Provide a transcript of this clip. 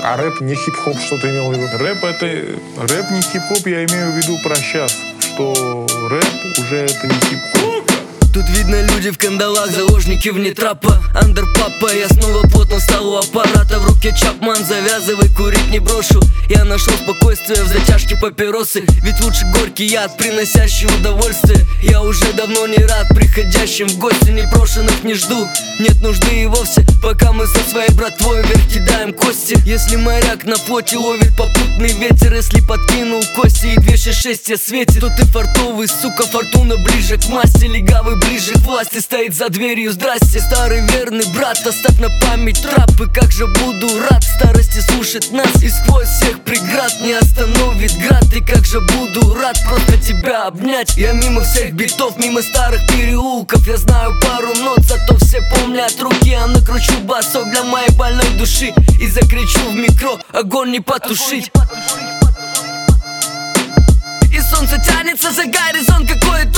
А рэп не хип-хоп, что ты имел в виду? Рэп не хип-хоп, я имею в виду про сейчас, что рэп уже это не хип-хоп. Тут видно люди в кандалах, заложники вне трапа. Андерпапа, я снова плотно стал у аппарата. В руке Чапман, завязывай, курить не брошу. Я нашел спокойствие в затяжке папиросы. Ведь лучше горький яд, приносящий удовольствие. Я уже давно не рад приходящим в гости. Непрошенных не жду, нет нужды и вовсе. Пока мы со своей братвой вверх кидаем кости. Если моряк на флоте ловит попутный ветер, если подкинул кости и 266 я светит, то ты фартовый, сука, фортуна ближе к масти. Легавый ближе к власти, стоит за дверью, здрасте. Старый верный брат, оставь на память трапы. Как же буду рад старости слушать нас, и сквозь всех преград не остановит град. И как же буду рад просто тебя обнять. Я мимо всех битов, мимо старых переулков. Я знаю пару нот, зато все помнят руки. Я накручу басок для моей больной души и закричу в микро: огонь не потушить. И солнце тянется за горизонт, какое